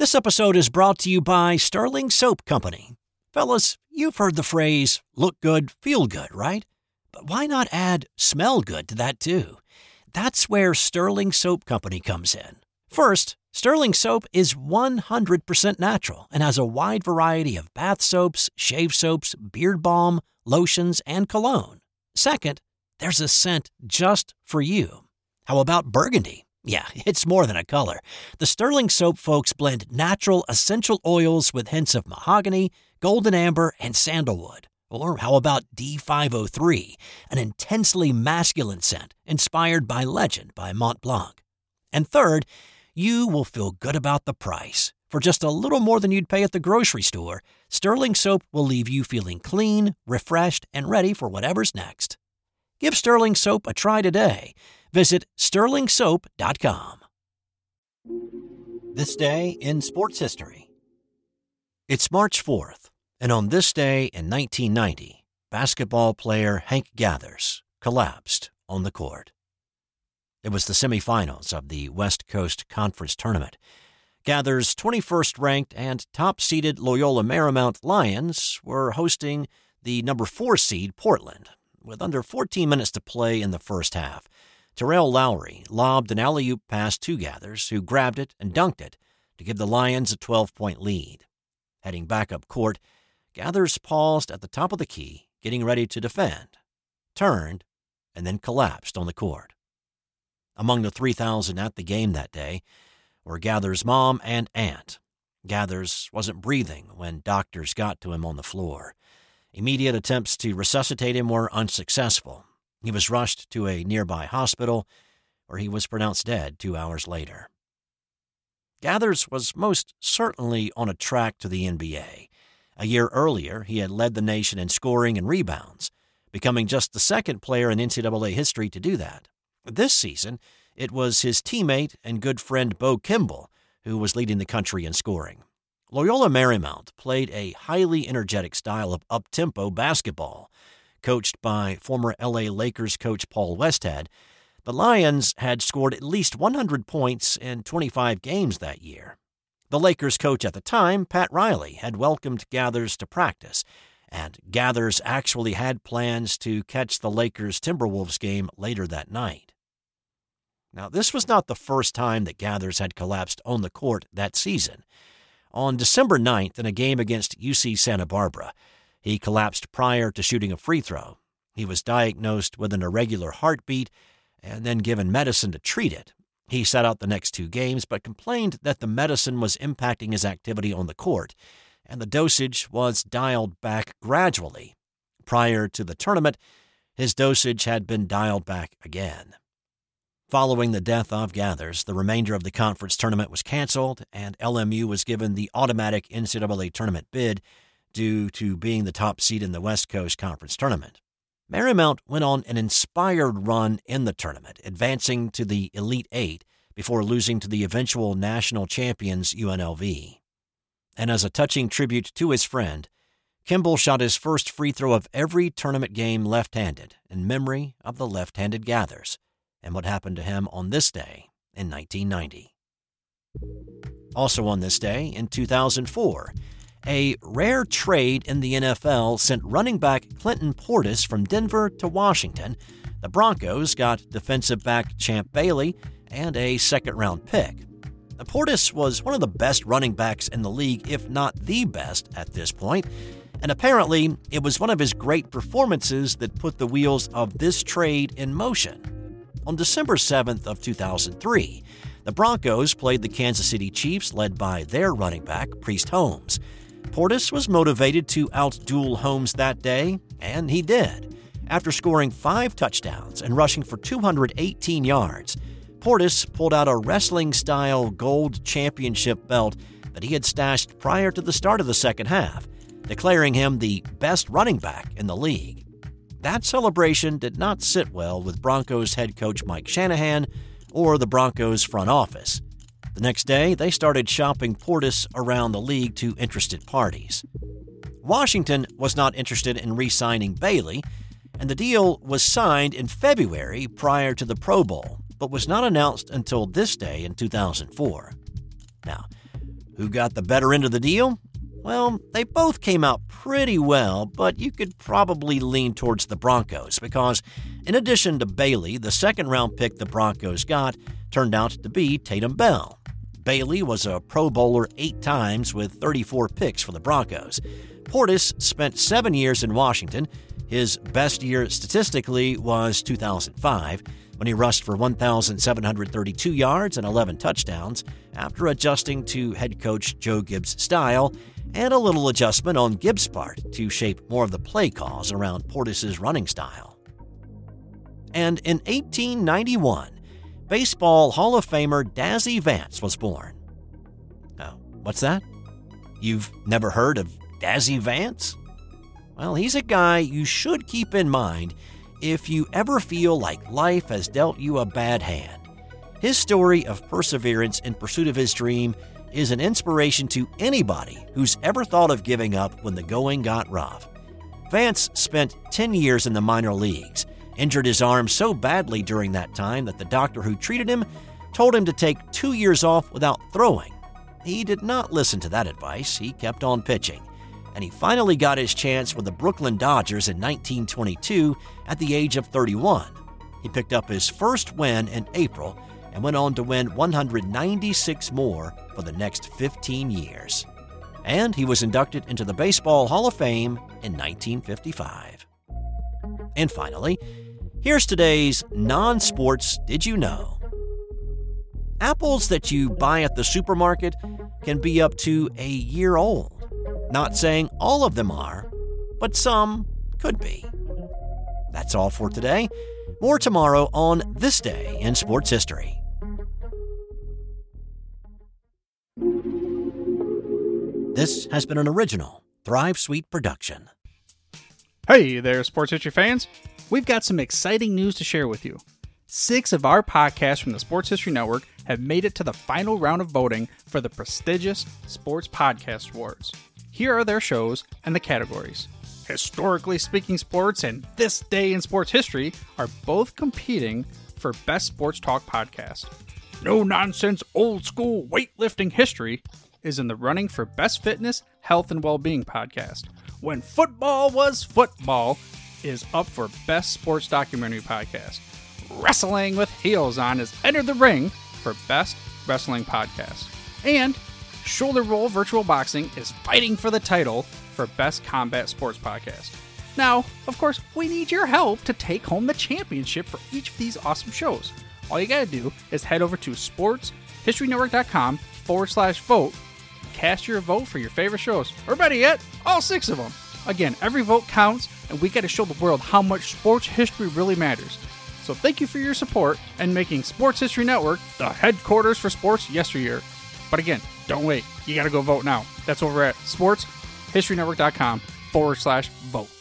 This episode is brought to you by Sterling Soap Company. Fellas, you've heard the phrase, look good, feel good, right? But why not add smell good to that too? That's where Sterling Soap Company comes in. First, Sterling Soap is 100% natural and has a wide variety of bath soaps, shave soaps, beard balm, lotions, and cologne. Second, there's a scent just for you. How about burgundy? Yeah, it's more than a color. The Sterling Soap folks blend natural essential oils with hints of mahogany, golden amber, and sandalwood. Or how about D503, an intensely masculine scent inspired by Legend by Mont Blanc. And third, you will feel good about the price. For just a little more than you'd pay at the grocery store, Sterling Soap will leave you feeling clean, refreshed, and ready for whatever's next. Give Sterling Soap a try today. Visit sterlingsoap.com. This day in sports history. It's March 4th, and on this day in 1990, basketball player Hank Gathers collapsed on the court. It was the semifinals of the West Coast Conference Tournament. Gathers' 21st ranked and top-seeded Loyola Marymount Lions were hosting the number 4 seed Portland. With under 14 minutes to play in the first half, Terrell Lowry lobbed an alley-oop pass to Gathers, who grabbed it and dunked it to give the Lions a 12-point lead. Heading back up court, Gathers paused at the top of the key, getting ready to defend, turned, and then collapsed on the court. Among the 3,000 at the game that day were Gathers' mom and aunt. Gathers wasn't breathing when doctors got to him on the floor. Immediate attempts to resuscitate him were unsuccessful. He was rushed to a nearby hospital, where he was pronounced dead 2 hours later. Gathers was most certainly on a track to the NBA. A year earlier, he had led the nation in scoring and rebounds, becoming just the second player in NCAA history to do that. This season, it was his teammate and good friend Bo Kimble who was leading the country in scoring. Loyola Marymount played a highly energetic style of up-tempo basketball. Coached by former LA Lakers coach Paul Westhead, the Lions had scored at least 100 points in 25 games that year. The Lakers coach at the time, Pat Riley, had welcomed Gathers to practice, and Gathers actually had plans to catch the Lakers Timberwolves game later that night. Now, this was not the first time that Gathers had collapsed on the court that season. On December 9th, in a game against UC Santa Barbara, he collapsed prior to shooting a free throw. He was diagnosed with an irregular heartbeat and then given medicine to treat it. He sat out the next 2 games, but complained that the medicine was impacting his activity on the court, and the dosage was dialed back gradually. Prior to the tournament, his dosage had been dialed back again. Following the death of Gathers, the remainder of the conference tournament was canceled, and LMU was given the automatic NCAA tournament bid due to being the top seed in the West Coast Conference Tournament. Marymount went on an inspired run in the tournament, advancing to the Elite Eight before losing to the eventual national champions UNLV. And as a touching tribute to his friend, Kimble shot his first free throw of every tournament game left-handed in memory of the left-handed Gathers and what happened to him on this day in 1990. Also on this day, in 2004, a rare trade in the NFL sent running back Clinton Portis from Denver to Washington. The Broncos got defensive back Champ Bailey and a second-round pick. Portis was one of the best running backs in the league, if not the best at this point, and apparently it was one of his great performances that put the wheels of this trade in motion. On December 7th of 2003, the Broncos played the Kansas City Chiefs led by their running back, Priest Holmes. Portis was motivated to outduel Holmes that day, and he did. After scoring 5 touchdowns and rushing for 218 yards, Portis pulled out a wrestling-style gold championship belt that he had stashed prior to the start of the second half, declaring him the best running back in the league. That celebration did not sit well with Broncos head coach Mike Shanahan or the Broncos front office. The next day, they started shopping Portis around the league to interested parties. Washington was not interested in re-signing Bailey, and the deal was signed in February prior to the Pro Bowl, but was not announced until this day in 2004. Now, Who got the better end of the deal? Well, they both came out pretty well, but you could probably lean towards the Broncos because, in addition to Bailey, the second-round pick the Broncos got turned out to be Tatum Bell. Bailey was a Pro Bowler 8 times with 34 picks for the Broncos. Portis spent 7 years in Washington. His best year statistically was 2005, when he rushed for 1,732 yards and 11 touchdowns after adjusting to head coach Joe Gibbs' style and a little adjustment on Gibbs' part to shape more of the play calls around Portis' running style. And in 1891, Baseball Hall of Famer Dazzy Vance was born. Oh, what's that? You've never heard of Dazzy Vance? Well, he's a guy you should keep in mind if you ever feel like life has dealt you a bad hand. His story of perseverance in pursuit of his dream is an inspiration to anybody who's ever thought of giving up when the going got rough. Vance spent 10 years in the minor leagues, injured his arm so badly during that time that the doctor who treated him told him to take 2 years off without throwing. He did not listen to that advice. He kept on pitching, and he finally got his chance with the Brooklyn Dodgers in 1922 at the age of 31. He picked up his first win in April and went on to win 196 more for the next 15 years. And he was inducted into the Baseball Hall of Fame in 1955. And finally, here's today's non-sports Did You Know? Apples that you buy at the supermarket can be up to a year old. Not saying all of them are, but some could be. That's all for today. More tomorrow on This Day in Sports History. This has been an original Thrive Suite production. Hey there, sports history fans. We've got some exciting news to share with you. 6 of our podcasts from the Sports History Network have made it to the final round of voting for the prestigious Sports Podcast Awards. Here are their shows and the categories. Historically Speaking Sports and This Day in Sports History are both competing for Best Sports Talk Podcast. No Nonsense Old School Weightlifting History is in the running for Best Fitness, Health, and Wellbeing Podcast. When Football Was Football is up for Best Sports Documentary Podcast. Wrestling with Heels On has entered the ring for Best Wrestling Podcast. And Shoulder Roll Virtual Boxing is fighting for the title for Best Combat Sports Podcast. Now, of course, we need your help to take home the championship for each of these awesome shows. All you gotta do is head over to sportshistorynetwork.com/vote. Cast your vote for your favorite shows, or better yet, all 6 of them. Again, every vote counts, and we gotta show the world how much sports history really matters. So thank you for your support and making Sports History Network the headquarters for sports yesteryear. But again, don't wait. You gotta go vote now. That's over at sportshistorynetwork.com/vote.